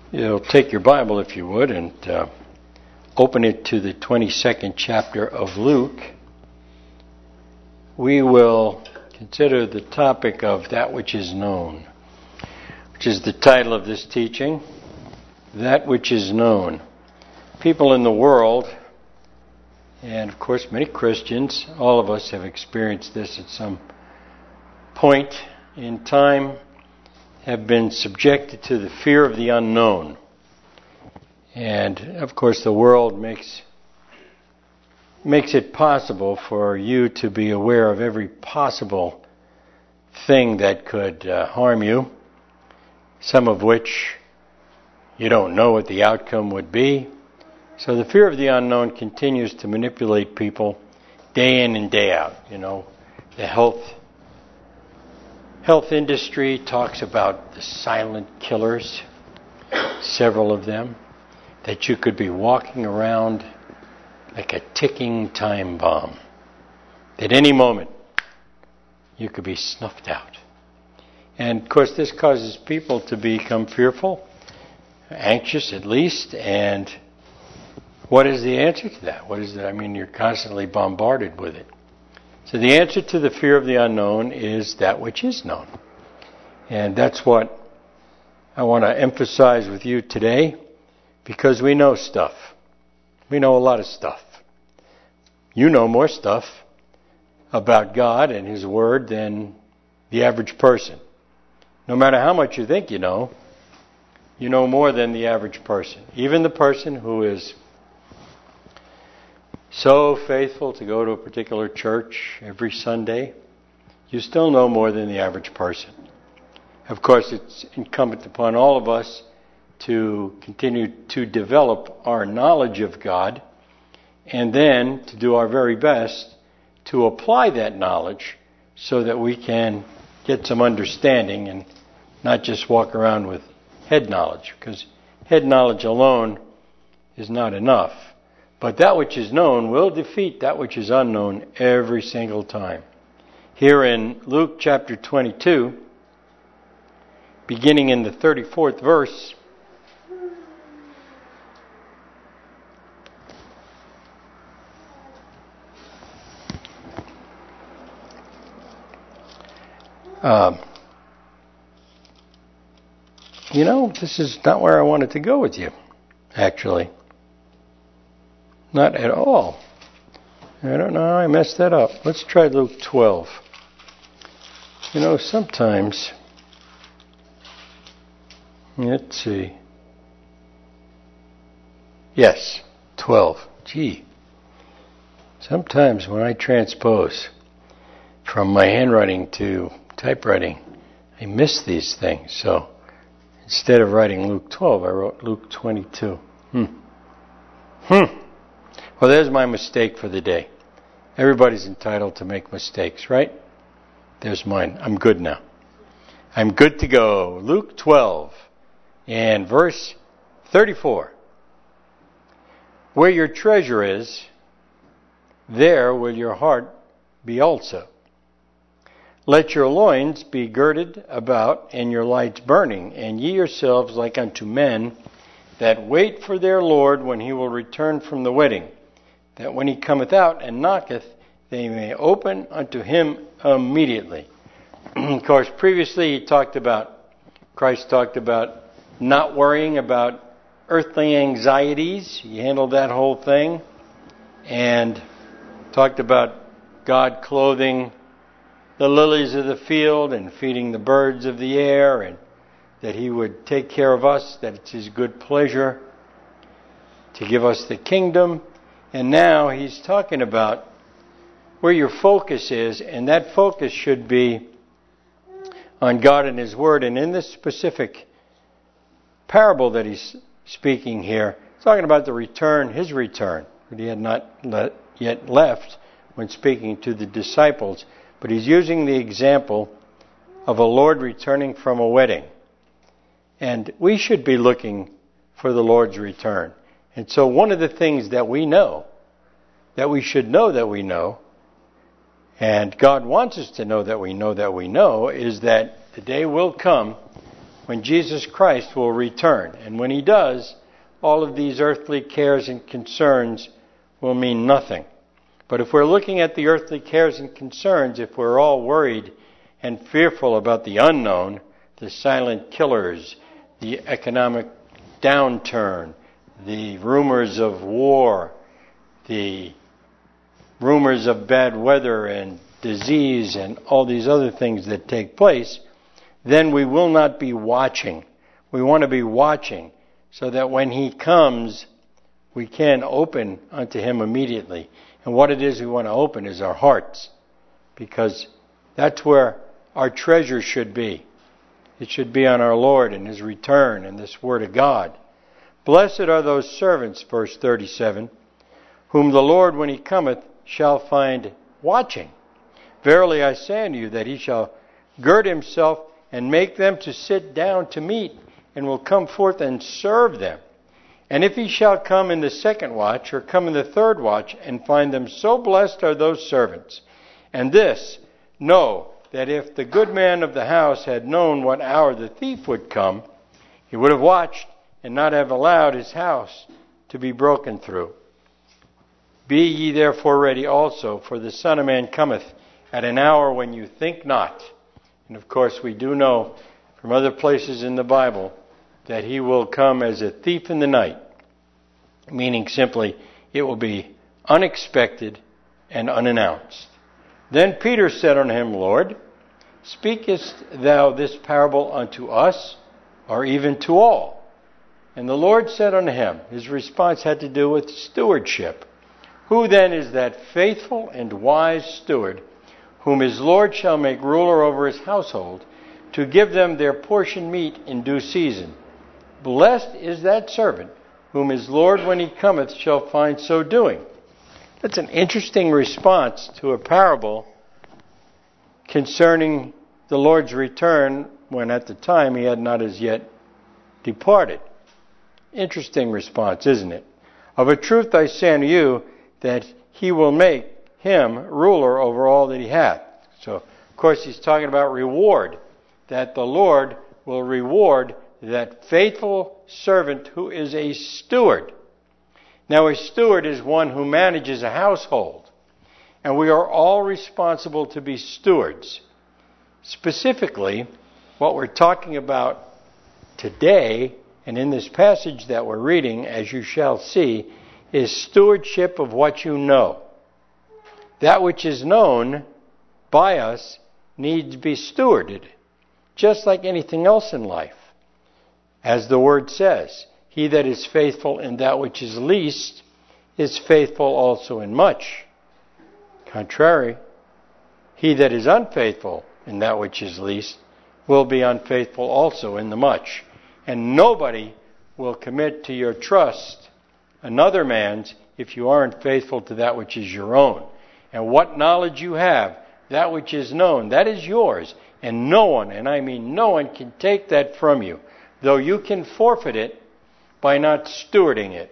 You'll take your Bible, if you would, and open it to the 22nd chapter of Luke. We will consider the topic of that which is known, which is the title of this teaching, That Which Is Known. People in the world, and of course many Christians, all of us have experienced this at some point in time, have been subjected to the fear of the unknown. And of course the world makes it possible for you to be aware of every possible thing that could harm you, some of which you don't know what the outcome would be. So the fear of the unknown continues to manipulate people day in and day out. You know, the health industry talks about the silent killers, several of them, that you could be walking around like a ticking time bomb. At any moment, you could be snuffed out. And of course, this causes people to become fearful, anxious at least, and what is the answer to that? What is that? I mean, you're constantly bombarded with it. So the answer to the fear of the unknown is that which is known. And that's what I want to emphasize with you today, because we know stuff. We know a lot of stuff. You know more stuff about God and His Word than the average person. No matter how much you think you know more than the average person. Even the person who is so faithful to go to a particular church every Sunday, you still know more than the average person. Of course, it's incumbent upon all of us to continue to develop our knowledge of God, and then to do our very best to apply that knowledge so that we can get some understanding and not just walk around with head knowledge, because head knowledge alone is not enough. But that which is known will defeat that which is unknown every single time. Here in Luke chapter 22, beginning in the 34th verse, this is not where I wanted to go with you, actually. Not at all. I don't know how I messed that up. Let's try Luke 12. Sometimes, let's see. Yes, 12. Gee. Sometimes when I transpose from my handwriting to typewriting, I miss these things. So instead of writing Luke 12, I wrote Luke 22. Well, there's my mistake for the day. Everybody's entitled to make mistakes, right? There's mine. I'm good now. I'm good to go. Luke 12 and verse 34. Where your treasure is, there will your heart be also. Let your loins be girded about, and your lights burning, and ye yourselves like unto men that wait for their Lord when He will return from the wedding, that when He cometh out and knocketh, they may open unto Him immediately. Of course, previously Christ talked about not worrying about earthly anxieties. He handled that whole thing, and talked about God clothing the lilies of the field and feeding the birds of the air, and that He would take care of us, that it's His good pleasure to give us the kingdom. And now He's talking about where your focus is, and that focus should be on God and His Word. And in this specific parable that He's speaking here, He's talking about the return, His return, that He had not yet left when speaking to the disciples. But He's using the example of a Lord returning from a wedding. And we should be looking for the Lord's return. And so one of the things that we know, that we should know that we know, and God wants us to know that we know, is that the day will come when Jesus Christ will return. And when he does, all of these earthly cares and concerns will mean nothing. But if we're looking at the earthly cares and concerns, if we're all worried and fearful about the unknown, the silent killers, the economic downturn, the rumors of war, the rumors of bad weather and disease and all these other things that take place, then we will not be watching. We want to be watching so that when he comes, we can open unto him immediately. And what it is we want to open is our hearts, because that's where our treasure should be. It should be on our Lord and his return and this word of God. Blessed are those servants, verse 37, whom the Lord, when he cometh, shall find watching. Verily I say unto you that he shall gird himself and make them to sit down to meat, and will come forth and serve them. And if he shall come in the second watch, or come in the third watch, and find them, so blessed are those servants. And this, know that if the good man of the house had known what hour the thief would come, he would have watched and not have allowed his house to be broken through. Be ye therefore ready also, for the Son of Man cometh at an hour when you think not. And of course we do know from other places in the Bible that he will come as a thief in the night, meaning simply it will be unexpected and unannounced. Then Peter said unto him, Lord, speakest thou this parable unto us, or even to all? And the Lord said unto him, his response had to do with stewardship. Who then is that faithful and wise steward, whom his Lord shall make ruler over his household, to give them their portion meat in due season? Blessed is that servant, whom his Lord, when he cometh, shall find so doing. That's an interesting response to a parable concerning the Lord's return, when at the time he had not as yet departed. Interesting response, isn't it? Of a truth I say unto you, that he will make him ruler over all that he hath. So, of course, he's talking about reward, that the Lord will reward that faithful servant who is a steward. Now, a steward is one who manages a household, and we are all responsible to be stewards. Specifically, what we're talking about today, and in this passage that we're reading, as you shall see, is stewardship of what you know. That which is known by us needs to be stewarded, just like anything else in life. As the word says, he that is faithful in that which is least is faithful also in much. Contrary, he that is unfaithful in that which is least will be unfaithful also in the much. And nobody will commit to your trust another man's if you aren't faithful to that which is your own. And what knowledge you have, that which is known, that is yours. And no one, and I mean no one, can take that from you, though you can forfeit it by not stewarding it.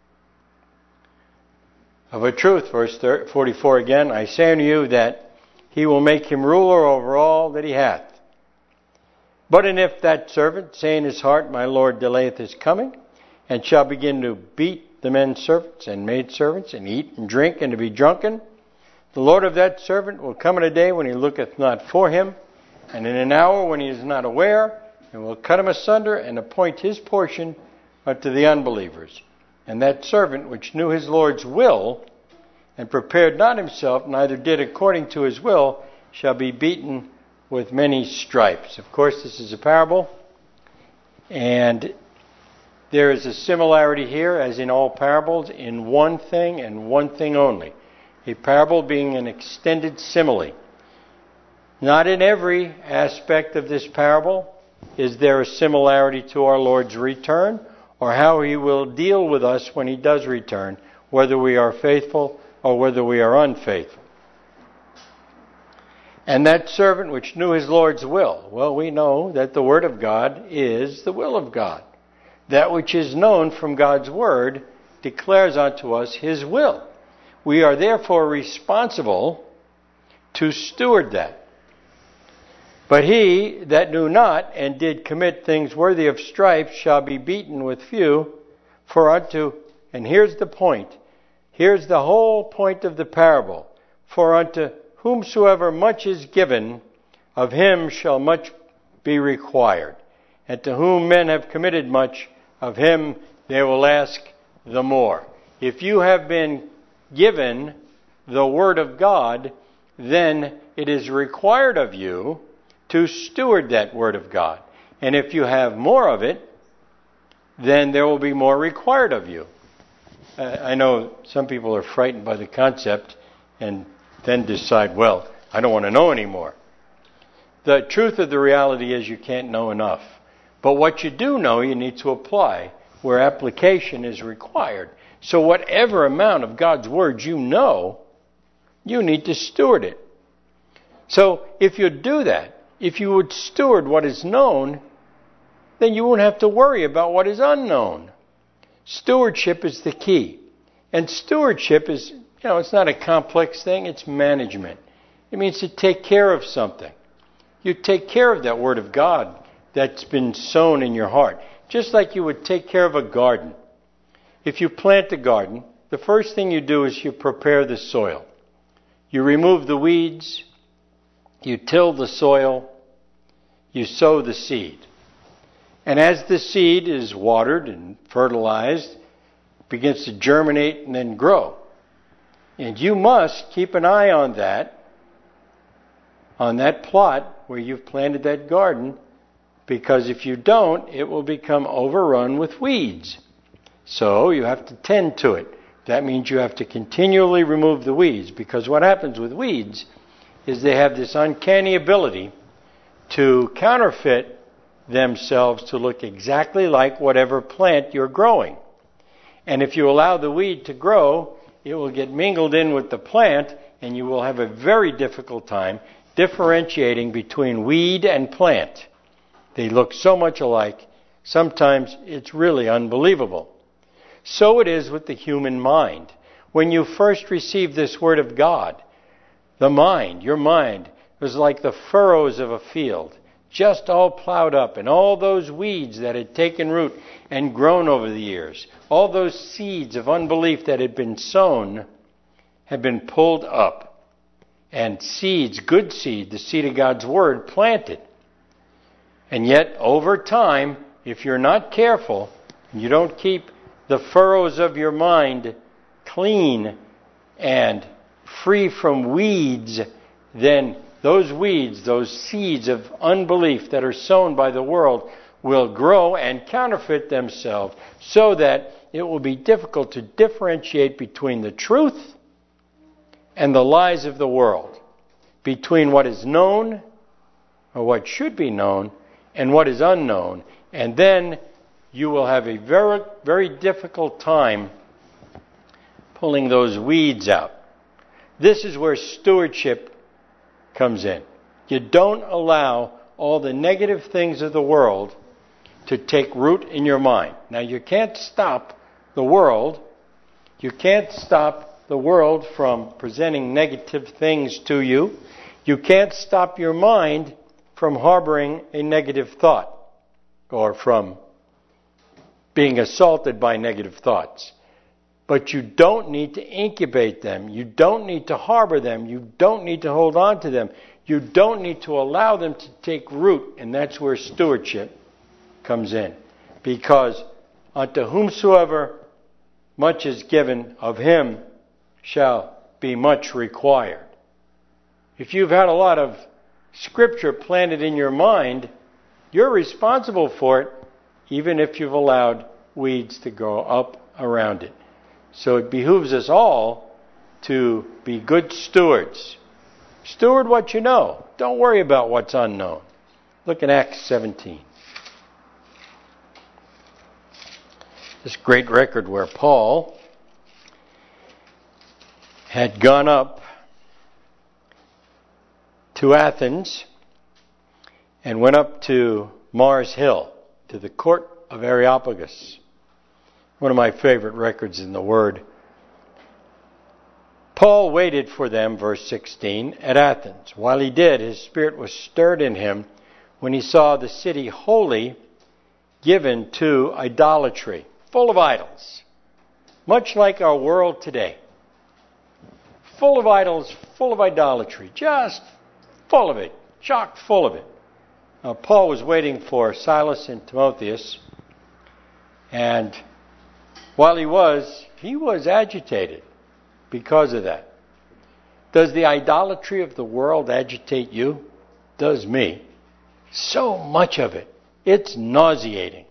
Of a truth, verse 44 again, I say unto you that he will make him ruler over all that he hath. But and if that servant say in his heart, my Lord delayeth his coming, and shall begin to beat the men servants and maidservants, and eat and drink, and to be drunken, the Lord of that servant will come in a day when he looketh not for him, and in an hour when he is not aware, and will cut him asunder, and appoint his portion unto the unbelievers. And that servant which knew his Lord's will, and prepared not himself, neither did according to his will, shall be beaten with many stripes. Of course, this is a parable, and there is a similarity here, as in all parables, in one thing and one thing only. A parable being an extended simile. Not in every aspect of this parable is there a similarity to our Lord's return, or how he will deal with us when he does return, whether we are faithful or whether we are unfaithful. And that servant which knew his Lord's will, well, we know that the Word of God is the will of God. That which is known from God's Word declares unto us his will. We are therefore responsible to steward that. But he that knew not and did commit things worthy of stripes shall be beaten with few, for unto, and here's the point, here's the whole point of the parable, for unto whomsoever much is given, of him shall much be required. And to whom men have committed much, of him they will ask the more. If you have been given the Word of God, then it is required of you to steward that Word of God. And if you have more of it, then there will be more required of you. I know some people are frightened by the concept and then decide, well, I don't want to know anymore. The truth of the reality is you can't know enough. But what you do know, you need to apply where application is required. So whatever amount of God's Word you know, you need to steward it. So if you do that, if you would steward what is known, then you won't have to worry about what is unknown. Stewardship is the key. And stewardship is, it's not a complex thing, it's management. It means to take care of something. You take care of that Word of God that's been sown in your heart. Just like you would take care of a garden. If you plant a garden, the first thing you do is you prepare the soil. You remove the weeds, you till the soil, you sow the seed. And as the seed is watered and fertilized, it begins to germinate and then grow. And you must keep an eye on that plot where you've planted that garden, because if you don't, it will become overrun with weeds. So you have to tend to it. That means you have to continually remove the weeds, because what happens with weeds is they have this uncanny ability to counterfeit themselves to look exactly like whatever plant you're growing. And if you allow the weed to grow, it will get mingled in with the plant, and you will have a very difficult time differentiating between weed and plant. They look so much alike, sometimes it's really unbelievable. So it is with the human mind. When you first received this Word of God, your mind, was like the furrows of a field, just all plowed up, and all those weeds that had taken root and grown over the years, all those seeds of unbelief that had been sown, had been pulled up. And seeds, good seed, the seed of God's Word, planted. And yet, over time, if you're not careful, and you don't keep the furrows of your mind clean and free from weeds, then those weeds, those seeds of unbelief that are sown by the world, will grow and counterfeit themselves, so that it will be difficult to differentiate between the truth and the lies of the world, between what is known, or what should be known, and what is unknown. And then you will have a very, very difficult time pulling those weeds out. This is where stewardship comes in. You don't allow all the negative things of the world to take root in your mind. Now, you can't stop the world. You can't stop the world from presenting negative things to you. You can't stop your mind from harboring a negative thought, or from being assaulted by negative thoughts. But you don't need to incubate them. You don't need to harbor them. You don't need to hold on to them. You don't need to allow them to take root. And that's where stewardship comes in. Because unto whomsoever much is given, of him shall be much required. If you've had a lot of Scripture planted in your mind, you're responsible for it, even if you've allowed weeds to grow up around it. So it behooves us all to be good stewards. Steward what you know. Don't worry about what's unknown. Look at Acts 17. This great record where Paul had gone up to Athens and went up to Mars Hill, to the court of Areopagus. One of my favorite records in the Word. Paul waited for them, verse 16, at Athens. While he did, his spirit was stirred in him when he saw the city wholly given to idolatry, full of idols, much like our world today. Full of idols, full of idolatry, just full of it, chock full of it. Now, Paul was waiting for Silas and Timotheus, and while he was agitated because of that. Does the idolatry of the world agitate you? Does me. So much of it. It's nauseating.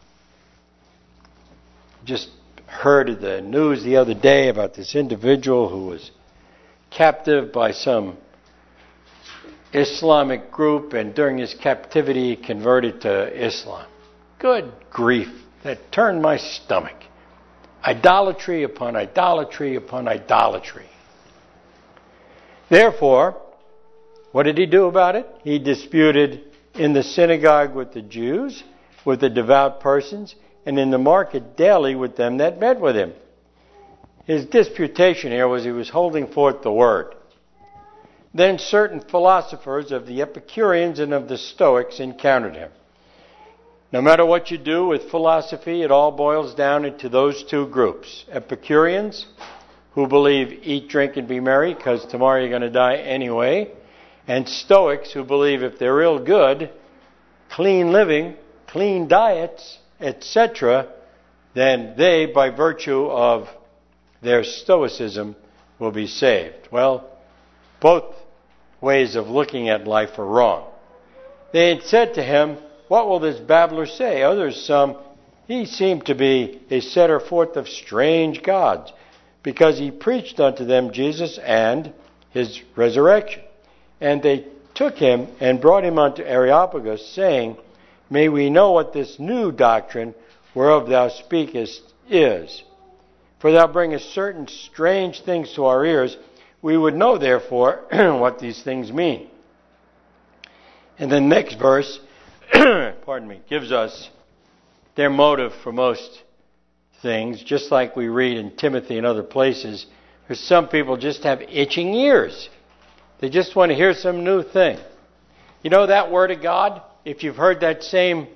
Just heard the news the other day about this individual who was captive by some Islamic group, and during his captivity converted to Islam. Good grief. That turned my stomach. Idolatry upon idolatry upon idolatry. Therefore, what did he do about it? He disputed in the synagogue with the Jews, with the devout persons, and in the market daily with them that met with him. His disputation here was he was holding forth the word. Then certain philosophers of the Epicureans and of the Stoics encountered him. No matter what you do with philosophy, it all boils down into those two groups. Epicureans, who believe eat, drink, and be merry because tomorrow you're going to die anyway. And Stoics, who believe if they're real good, clean living, clean diets, etc., then they, by virtue of their stoicism, will be saved. Well, both ways of looking at life are wrong. They had said to him, "What will this babbler say?" Others, he seemed to be a setter forth of strange gods, because he preached unto them Jesus and his resurrection. And they took him and brought him unto Areopagus, saying, "May we know what this new doctrine whereof thou speakest is? For thou bringest certain strange things to our ears. We would know, therefore, what these things mean." And the next verse gives us their motive for most things, just like we read in Timothy and other places. There's some people just have itching ears. They just want to hear some new thing. You know, that Word of God, if you've heard that same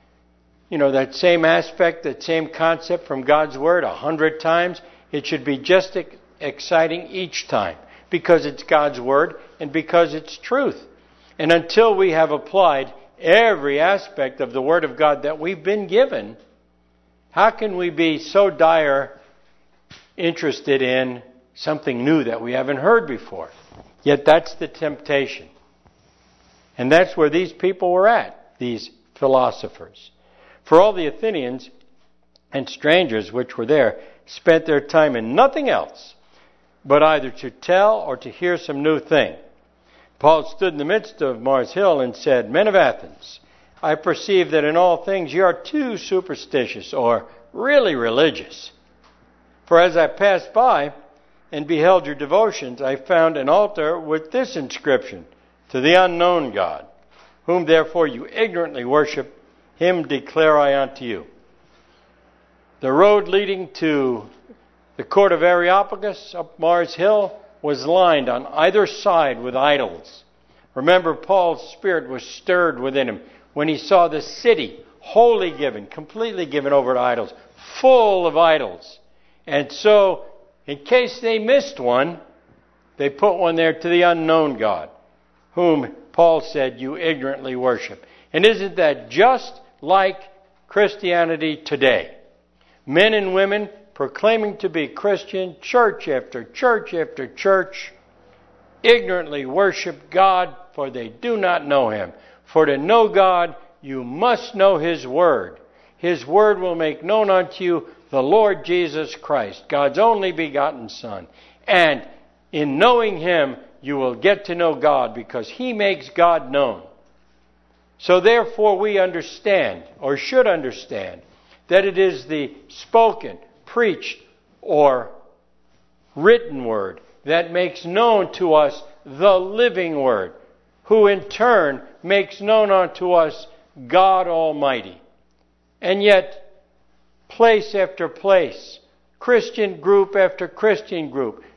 aspect, that same concept from God's Word 100 times, it should be just exciting each time, because it's God's Word and because it's truth. And until we have applied every aspect of the Word of God that we've been given, how can we be so dire interested in something new that we haven't heard before? Yet that's the temptation. And that's where these people were at, these philosophers. For all the Athenians and strangers which were there spent their time in nothing else but either to tell or to hear some new thing. Paul stood in the midst of Mars Hill and said, "Men of Athens, I perceive that in all things you are too superstitious," or really religious. "For as I passed by and beheld your devotions, I found an altar with this inscription, to the unknown God, whom therefore you ignorantly worship, him declare I unto you." The road leading to the court of Areopagus up Mars Hill was lined on either side with idols. Remember, Paul's spirit was stirred within him when he saw the city wholly given, completely given over to idols, full of idols. And so, in case they missed one, they put one there to the unknown God, whom Paul said you ignorantly worship. And isn't that just like Christianity today? Men and women proclaiming to be Christian, church after church after church, ignorantly worship God, for they do not know him. For to know God, you must know his word. His word will make known unto you the Lord Jesus Christ, God's only begotten Son. And in knowing him, you will get to know God, because he makes God known. So therefore we understand, or should understand, that it is the spoken, preached, or written word that makes known to us the living word, who in turn makes known unto us God Almighty. And yet, place after place, Christian group after Christian group,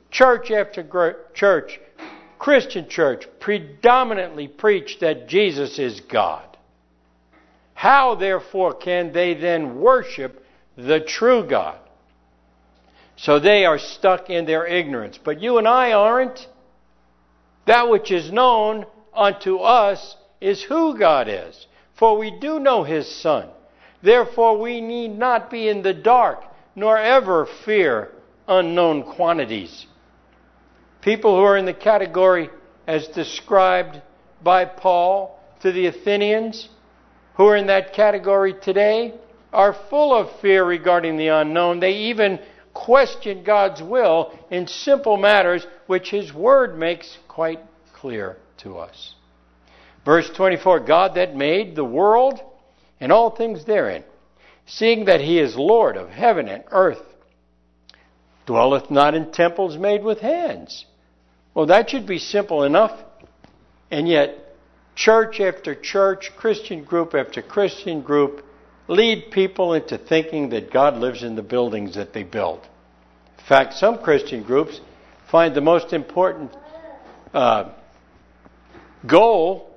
church after church, Christian church, predominantly preach that Jesus is God. How, therefore, can they then worship the true God? So they are stuck in their ignorance. But you and I aren't. That which is known unto us is who God is. For we do know His Son. Therefore we need not be in the dark, nor ever fear unknown quantities. People who are in the category as described by Paul to the Athenians, who are in that category today, are full of fear regarding the unknown. They even question God's will in simple matters which His Word makes quite clear to us. Verse 24, God that made the world and all things therein, seeing that He is Lord of heaven and earth, dwelleth not in temples made with hands. Well, that should be simple enough. And yet, church after church, Christian group after Christian group, lead people into thinking that God lives in the buildings that they build. In fact, some Christian groups find the most important goal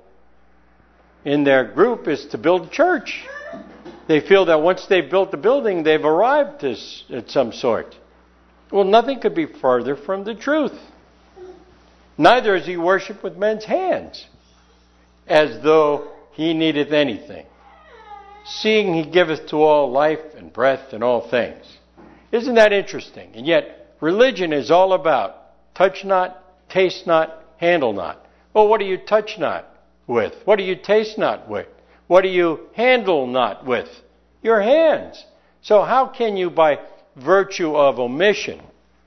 in their group is to build a church. They feel that once they've built the building, they've arrived at some sort. Well, nothing could be further from the truth. Neither is He worshipped with men's hands, as though He needeth anything, seeing He giveth to all life and breath and all things. Isn't that interesting? And yet, religion is all about touch not, taste not, handle not. Well, what do you touch not with? What do you taste not with? What do you handle not with? Your hands. So how can you, by virtue of omission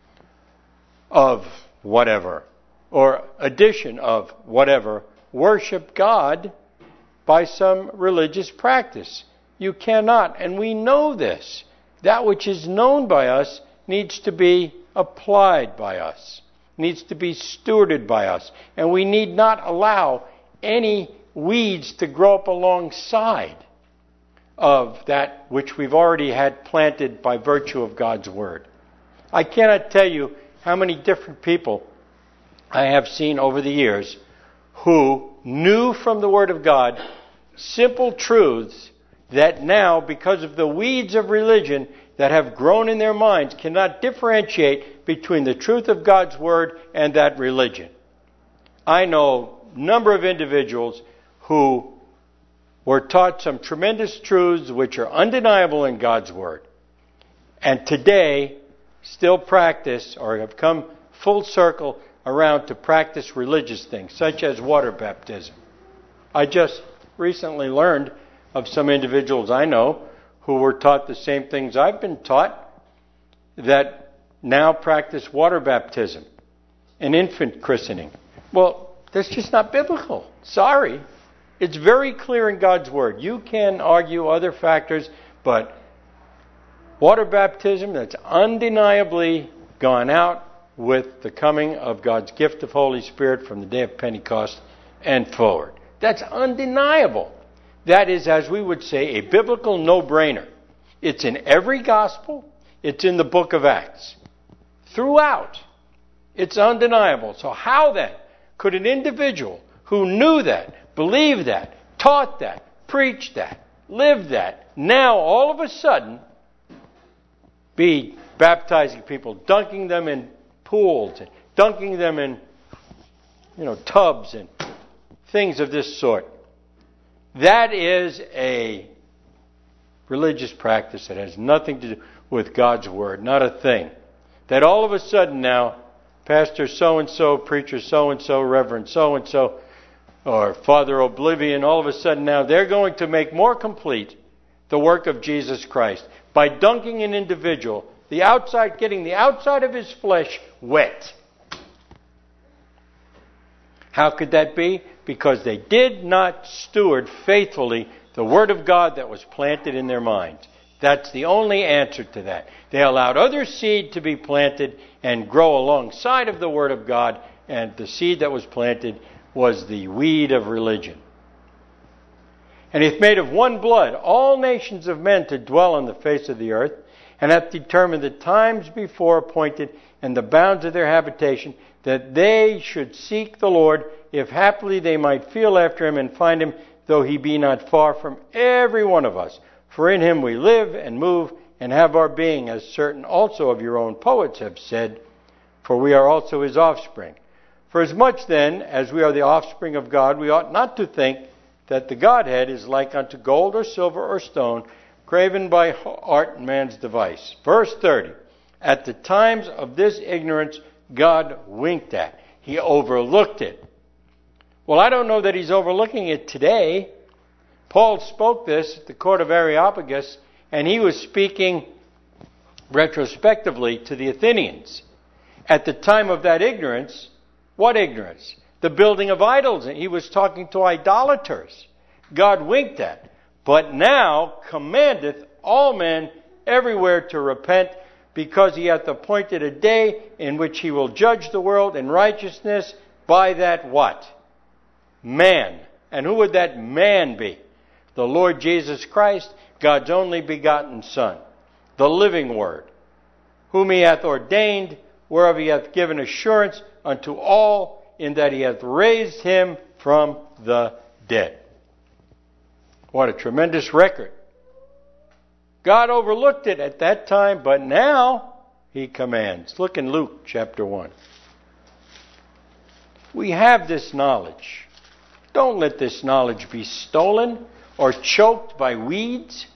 of whatever, or addition of whatever, worship God by some religious practice? You cannot, and we know this. That which is known by us needs to be applied by us, needs to be stewarded by us, and we need not allow any weeds to grow up alongside of that which we've already had planted by virtue of God's Word. I cannot tell you how many different people I have seen over the years who knew from the Word of God simple truths that now, because of the weeds of religion that have grown in their minds, cannot differentiate between the truth of God's Word and that religion. I know a number of individuals who were taught some tremendous truths which are undeniable in God's Word, and today still practice or have come full circle around to practice religious things, such as water baptism. I just recently learned of some individuals I know who were taught the same things I've been taught, that now practice water baptism and infant christening. Well, that's just not biblical. Sorry. It's very clear in God's Word. You can argue other factors, but water baptism, that's undeniably gone out with the coming of God's gift of Holy Spirit from the day of Pentecost and forward. That's undeniable. That is, as we would say, a biblical no-brainer. It's in every gospel. It's in the book of Acts. Throughout. It's undeniable. So how then could an individual who knew that, believed that, taught that, preached that, lived that, now all of a sudden be baptizing people, dunking them in pools, and dunking them in, tubs and things of this sort? That is a religious practice that has nothing to do with God's Word, not a thing. That all of a sudden now, Pastor so-and-so, preacher so-and-so, Reverend so-and-so, or Father Oblivion, all of a sudden now they're going to make more complete the work of Jesus Christ by dunking an individual, getting the outside of his flesh wet. How could that be? Because they did not steward faithfully the Word of God that was planted in their minds. That's the only answer to that. They allowed other seed to be planted and grow alongside of the Word of God, and the seed that was planted was the weed of religion. And he hath made of one blood all nations of men to dwell on the face of the earth, and hath determined the times before appointed and the bounds of their habitation, that they should seek the Lord, if haply they might feel after him and find him, though he be not far from every one of us. For in him we live and move and have our being, as certain also of your own poets have said, for we are also his offspring. For as much then as we are the offspring of God, we ought not to think that the Godhead is like unto gold or silver or stone, graven by art and man's device. Verse 30. At the times of this ignorance, God winked at. He overlooked it. Well, I don't know that he's overlooking it today. Paul spoke this at the court of Areopagus, and he was speaking retrospectively to the Athenians. At the time of that ignorance, what ignorance? The building of idols. And he was talking to idolaters. God winked at. But now commandeth all men everywhere to repent, because he hath appointed a day in which he will judge the world in righteousness by that what? Man. And who would that man be? The Lord Jesus Christ, God's only begotten Son, the living Word, whom he hath ordained, whereof he hath given assurance unto all, in that he hath raised him from the dead. What a tremendous record. God overlooked it at that time, but now he commands. Look in Luke chapter 1. We have this knowledge. Don't let this knowledge be stolen or choked by weeds.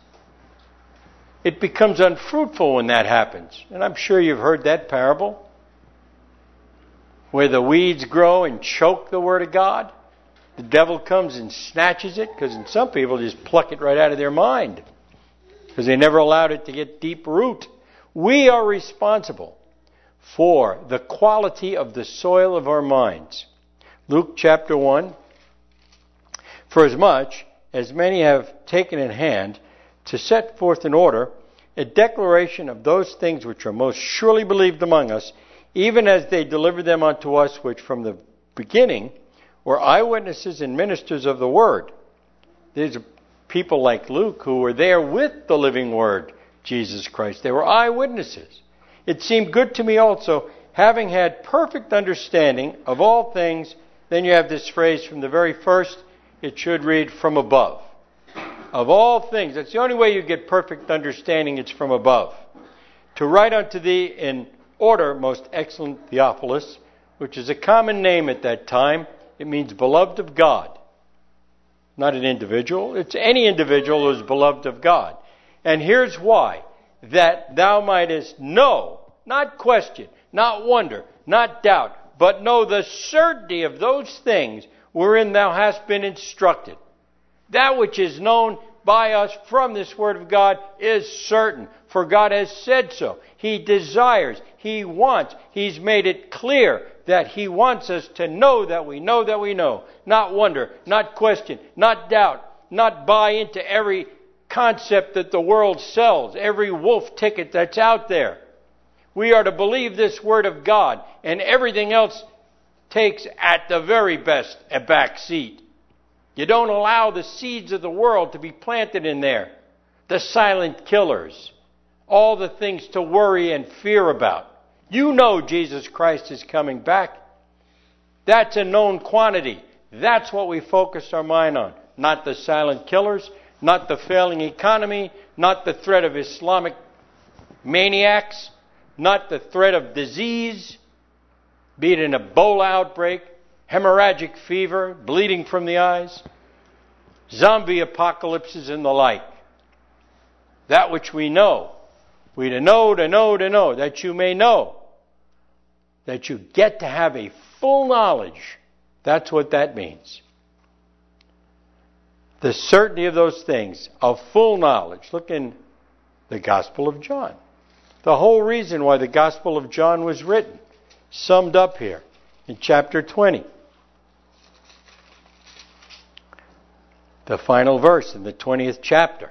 It becomes unfruitful when that happens. And I'm sure you've heard that parable, where the weeds grow and choke the Word of God. The devil comes and snatches it, because some people just pluck it right out of their mind, because they never allowed it to get deep root. We are responsible for the quality of the soil of our minds. Luke chapter 1. For as much as many have taken in hand to set forth in order a declaration of those things which are most surely believed among us, even as they delivered them unto us, which from the beginning were eyewitnesses and ministers of the Word. These are people like Luke who were there with the living Word, Jesus Christ. They were eyewitnesses. It seemed good to me also, having had perfect understanding of all things. Then you have this phrase from the very first. It should read, from above. Of all things. That's the only way you get perfect understanding. It's from above. To write unto thee in order, most excellent Theophilus, which is a common name at that time. It means beloved of God. Not an individual. It's any individual who is beloved of God. And here's why. That thou mightest know, not question, not wonder, not doubt, but know the certainty of those things wherein thou hast been instructed. That which is known by us from this Word of God is certain, for God has said so. He desires, He wants, He's made it clear that He wants us to know that we know that we know. Not wonder, not question, not doubt, not buy into every concept that the world sells, every wolf ticket that's out there. We are to believe this Word of God, and everything else takes at the very best a back seat. You don't allow the seeds of the world to be planted in there. The silent killers. All the things to worry and fear about. You know Jesus Christ is coming back. That's a known quantity. That's what we focus our mind on. Not the silent killers, not the failing economy, not the threat of Islamic maniacs, not the threat of disease, be it an Ebola outbreak, hemorrhagic fever, bleeding from the eyes, zombie apocalypses and the like. That which we know. We to know, that you may know. That you get to have a full knowledge. That's what that means. The certainty of those things, of full knowledge. Look in the Gospel of John. The whole reason why the Gospel of John was written, summed up here in chapter 20. The final verse in the 20th chapter.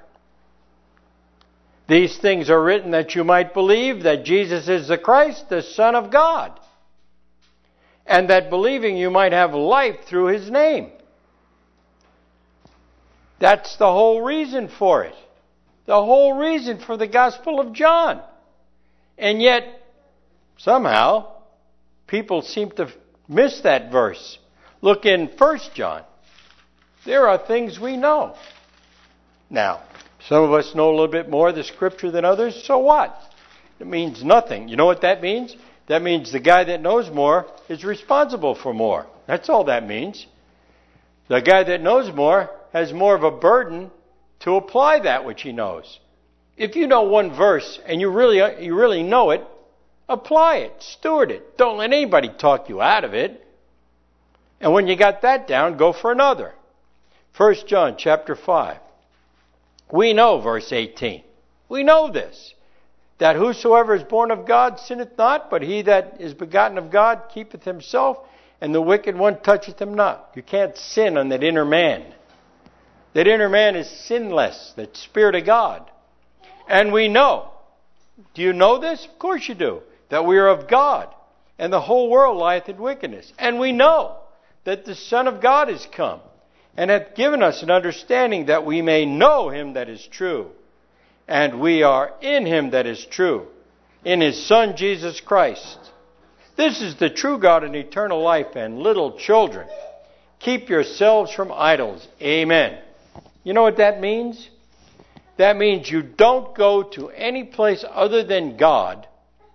These things are written that you might believe that Jesus is the Christ, the Son of God, and that believing you might have life through His name. That's the whole reason for it. The whole reason for the Gospel of John. And yet, somehow, people seem to miss that verse. Look in 1 John. There are things we know. Now, some of us know a little bit more of the Scripture than others. So what? It means nothing. You know what that means? That means the guy that knows more is responsible for more. That's all that means. The guy that knows more has more of a burden to apply that which he knows. If you know one verse and you really know it, apply it, steward it. Don't let anybody talk you out of it. And when you got that down, go for another. 1 John chapter 5. We know, verse 18. We know this, that whosoever is born of God sinneth not, but he that is begotten of God keepeth himself, and the wicked one toucheth him not. You can't sin on that inner man. That inner man is sinless, that Spirit of God. And we know. Do you know this? Of course you do. That we are of God, and the whole world lieth in wickedness. And we know that the Son of God is come, and hath given us an understanding that we may know him that is true. And we are in him that is true, in his Son Jesus Christ. This is the true God and eternal life. And little children, keep yourselves from idols. Amen. You know what that means? That means you don't go to any place other than God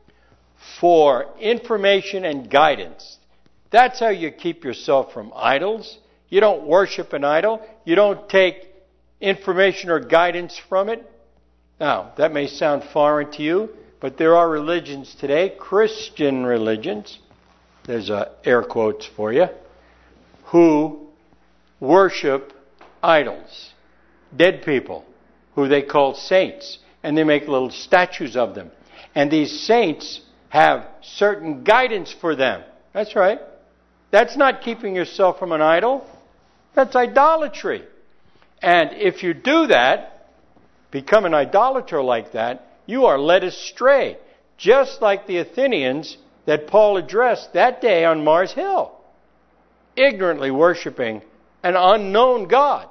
for information and guidance. That's how you keep yourself from idols. You don't worship an idol. You don't take information or guidance from it. Now, that may sound foreign to you, but there are religions today, Christian religions, there's air quotes for you, who worship idols, dead people, who they call saints, and they make little statues of them. And these saints have certain guidance for them. That's right. That's not keeping yourself from an idol. That's idolatry. And if you do that, become an idolater like that, you are led astray. Just like the Athenians that Paul addressed that day on Mars Hill. Ignorantly worshiping an unknown God.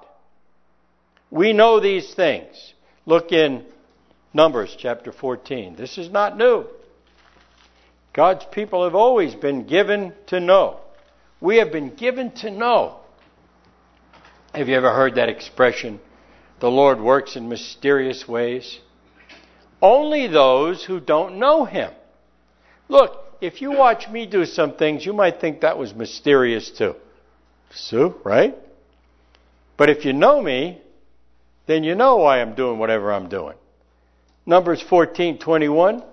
We know these things. Look in Numbers chapter 14. This is not new. God's people have always been given to know. We have been given to know. Have you ever heard that expression? The Lord works in mysterious ways. Only those who don't know him. Look, if you watch me do some things, you might think that was mysterious too. Sue, right? But if you know me, then you know why I'm doing whatever I'm doing. Numbers 14:21.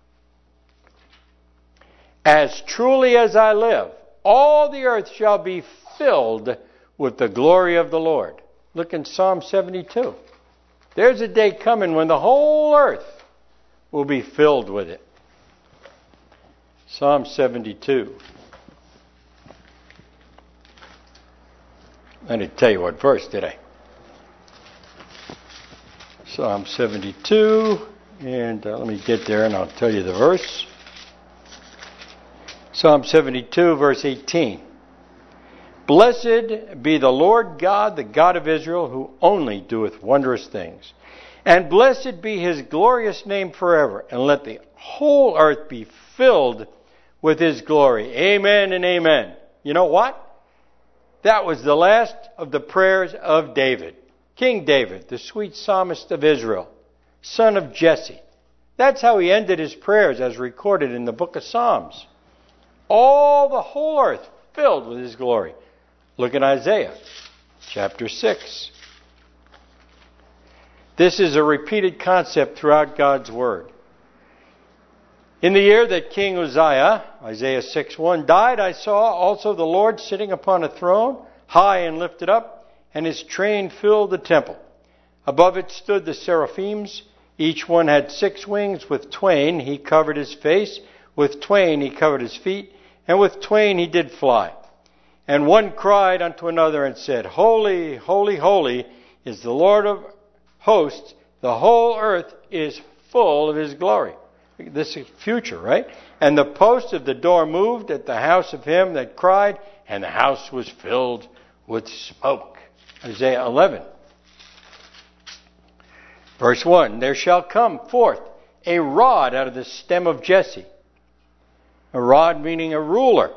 As truly as I live, all the earth shall be filled with the glory of the Lord. Look in Psalm 72. There's a day coming when the whole earth will be filled with it. Psalm 72. I didn't tell you what verse, did I? Psalm 72. And let me get there and I'll tell you the verse. Psalm 72, verse 18. Blessed be the Lord God, the God of Israel, who only doeth wondrous things. And blessed be his glorious name forever. And let the whole earth be filled with his glory. Amen and amen. You know what? That was the last of the prayers of David. King David, the sweet psalmist of Israel, son of Jesse. That's how he ended his prayers as recorded in the book of Psalms. All the whole earth filled with his glory. Look at Isaiah chapter 6. This is a repeated concept throughout God's Word. In the year that King Uzziah, Isaiah 6:1, died, I saw also the Lord sitting upon a throne, high and lifted up, and his train filled the temple. Above it stood the seraphims. Each one had 6 wings. With twain he covered his face, with twain he covered his feet, and with twain he did fly. And one cried unto another and said, Holy, holy, holy is the Lord of hosts. The whole earth is full of his glory. This is future, right? And the post of the door moved at the house of him that cried, and the house was filled with smoke. Isaiah 11. Verse 1, there shall come forth a rod out of the stem of Jesse. A rod meaning a ruler.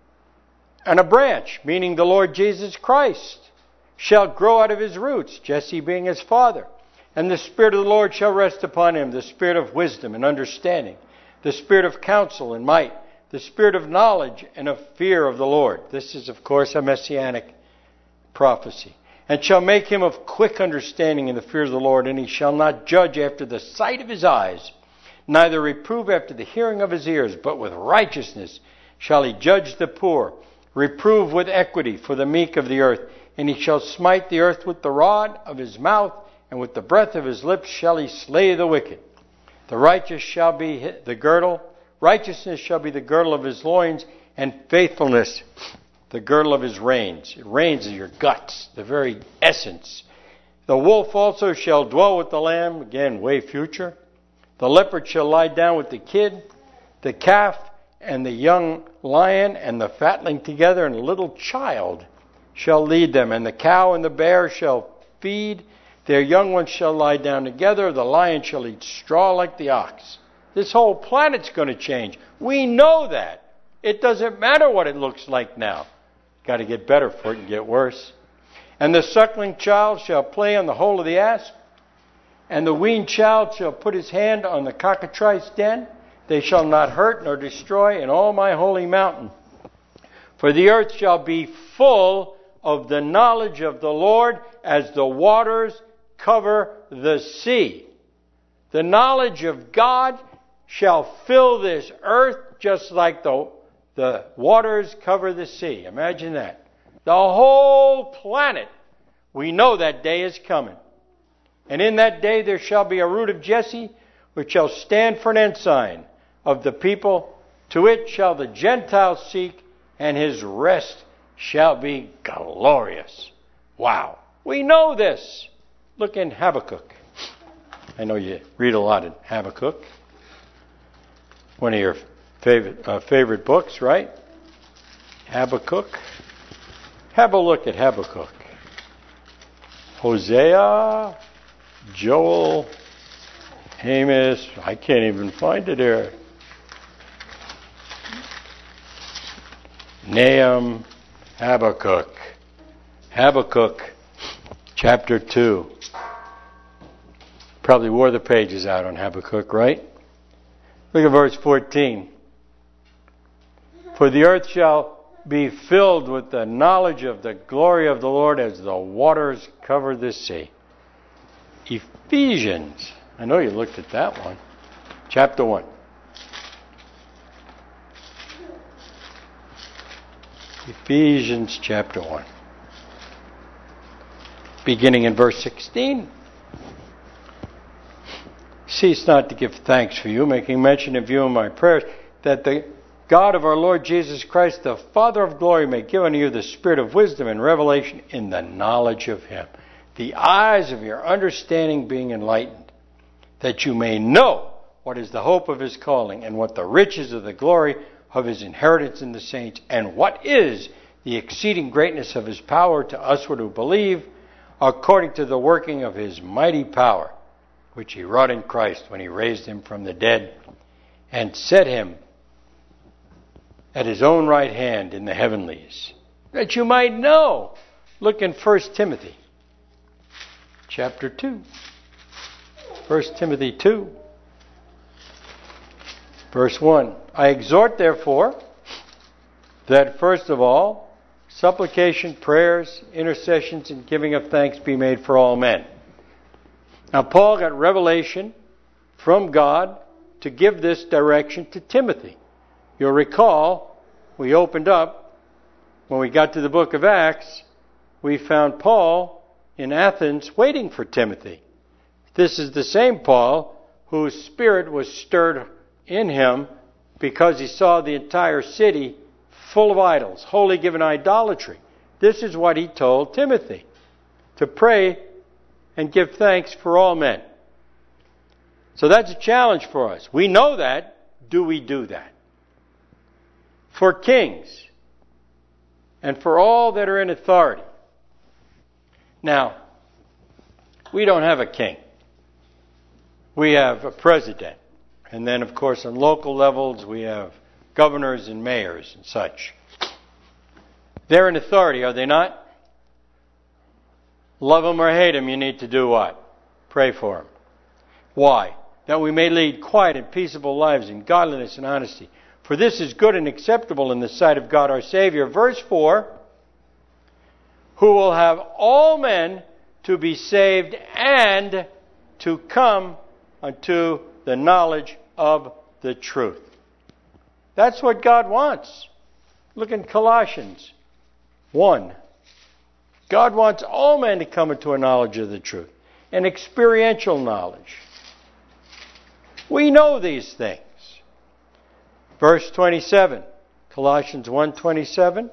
And a branch, meaning the Lord Jesus Christ, shall grow out of his roots, Jesse being his father. And the Spirit of the Lord shall rest upon him, the Spirit of wisdom and understanding, the Spirit of counsel and might, the Spirit of knowledge and of fear of the Lord. This is, of course, a messianic prophecy. And shall make him of quick understanding in the fear of the Lord, and he shall not judge after the sight of his eyes, neither reprove after the hearing of his ears, but with righteousness shall he judge the poor, reprove with equity for the meek of the earth. And he shall smite the earth with the rod of his mouth, and with the breath of his lips shall he slay the wicked. The righteous shall be the girdle, righteousness shall be the girdle of his loins, and faithfulness the girdle of his reins. Reins are your guts, the very essence. The wolf also shall dwell with the lamb, again, way future. The leopard shall lie down with the kid, the calf and the young lion and the fatling together, and a little child shall lead them. And the cow and the bear shall feed, their young ones shall lie down together, the lion shall eat straw like the ox. This whole planet's going to change. We know that. It doesn't matter what it looks like now. Got to get better for it and get worse. And the suckling child shall play on the hole of the asp, and the weaned child shall put his hand on the cockatrice den. They shall not hurt nor destroy in all my holy mountain. For the earth shall be full of the knowledge of the Lord as the waters cover the sea. The knowledge of God shall fill this earth just like the waters cover the sea. Imagine that. The whole planet. We know that day is coming. And in that day there shall be a root of Jesse, which shall stand for an ensign of the people. To it shall the Gentiles seek, and his rest shall be glorious. Wow. We know this. Look in Habakkuk. I know you read a lot in Habakkuk. One of your favorite books, right? Habakkuk. Have a look at Habakkuk. Hosea, Joel, Amos. I can't even find it here. Nahum, Habakkuk. Habakkuk, chapter 2. Probably wore the pages out on Habakkuk, right? Look at verse 14. For the earth shall be filled with the knowledge of the glory of the Lord as the waters cover the sea. Ephesians. I know you looked at that one. Chapter 1. Ephesians chapter 1. Beginning in verse 16. Cease not to give thanks for you, making mention of you in my prayers, that the God of our Lord Jesus Christ, the Father of glory, may give unto you the spirit of wisdom and revelation in the knowledge of him, the eyes of your understanding being enlightened, that you may know what is the hope of his calling, and what the riches of the glory of his inheritance in the saints, and what is the exceeding greatness of his power to usward who believe, according to the working of his mighty power, which he wrought in Christ when he raised him from the dead and set him at his own right hand in the heavenlies, that you might know. Look in 1 Timothy chapter 2. 1 Timothy 2, verse 1. I exhort, therefore, that first of all, supplication, prayers, intercessions, and giving of thanks be made for all men. Now, Paul got revelation from God to give this direction to Timothy. You'll recall, we opened up, when we got to the book of Acts, we found Paul in Athens waiting for Timothy. This is the same Paul whose spirit was stirred in him because he saw the entire city full of idols, wholly given idolatry. This is what he told Timothy, to pray and give thanks for all men. So that's a challenge for us. We know that. Do we do that? For kings and for all that are in authority. Now, we don't have a king. we have a president. And then, of course, on local levels, we have governors and mayors and such. They're in authority, are they not? Love them or hate them, you need to do what? Pray for them. Why? That we may lead quiet and peaceable lives in godliness and honesty. For this is good and acceptable in the sight of God our Savior. Verse 4, who will have all men to be saved and to come unto the knowledge of the truth. That's what God wants. Look in Colossians 1. God wants all men to come into a knowledge of the truth, an experiential knowledge. We know these things. Verse 27, Colossians 1:27.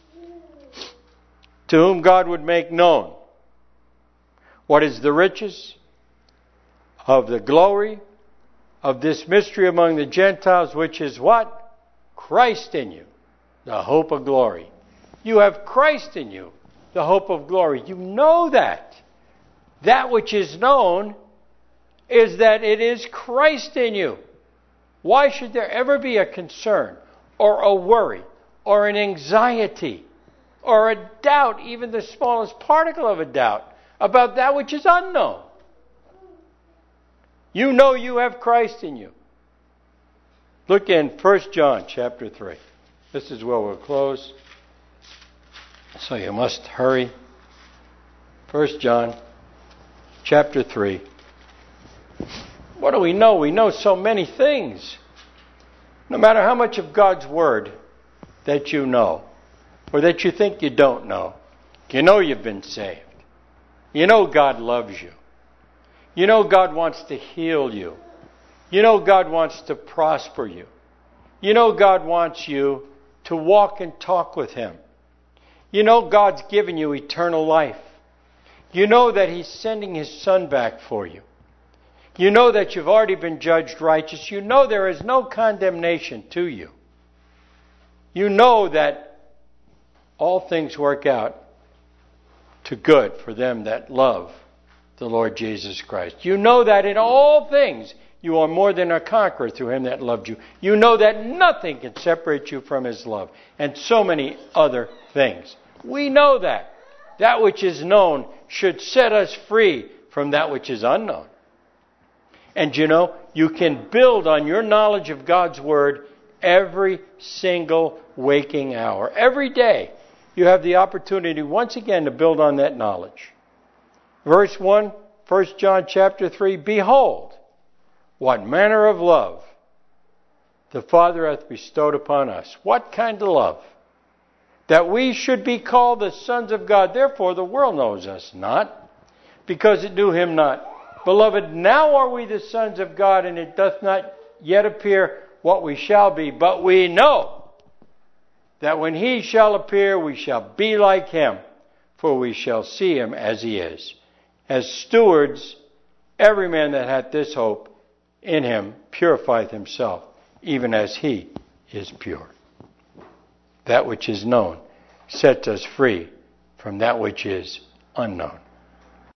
To whom God would make known what is the riches of the glory of this mystery among the Gentiles, which is what? Christ in you, the hope of glory. You have Christ in you, the hope of glory. You know that. That which is known is that it is Christ in you. Why should there ever be a concern or a worry or an anxiety or a doubt, even the smallest particle of a doubt, about that which is unknown? You know you have Christ in you. Look in 1 John chapter 3. This is where we'll close. So you must hurry. 1 John chapter 3. What do we know? We know so many things. No matter how much of God's Word that you know, or that you think you don't know, you know you've been saved. You know God loves you. You know God wants to heal you. You know God wants to prosper you. You know God wants you to walk and talk with Him. You know God's given you eternal life. You know that He's sending His Son back for you. You know that you've already been judged righteous. You know there is no condemnation to you. You know that all things work out to good for them that love the Lord Jesus Christ. You know that in all things you are more than a conqueror through Him that loved you. You know that nothing can separate you from His love, and so many other things. We know that. That which is known should set us free from that which is unknown. And you know, you can build on your knowledge of God's Word every single waking hour. Every day you have the opportunity once again to build on that knowledge. Verse 1, 1 John chapter 3, behold, what manner of love the Father hath bestowed upon us. What kind of love? That we should be called the sons of God. Therefore the world knows us not, because it knew Him not. Beloved, now are we the sons of God, and it doth not yet appear what we shall be. But we know that when He shall appear, we shall be like Him, for we shall see Him as He is. As stewards, every man that hath this hope in Him purifieth himself, even as He is pure. That which is known sets us free from that which is unknown.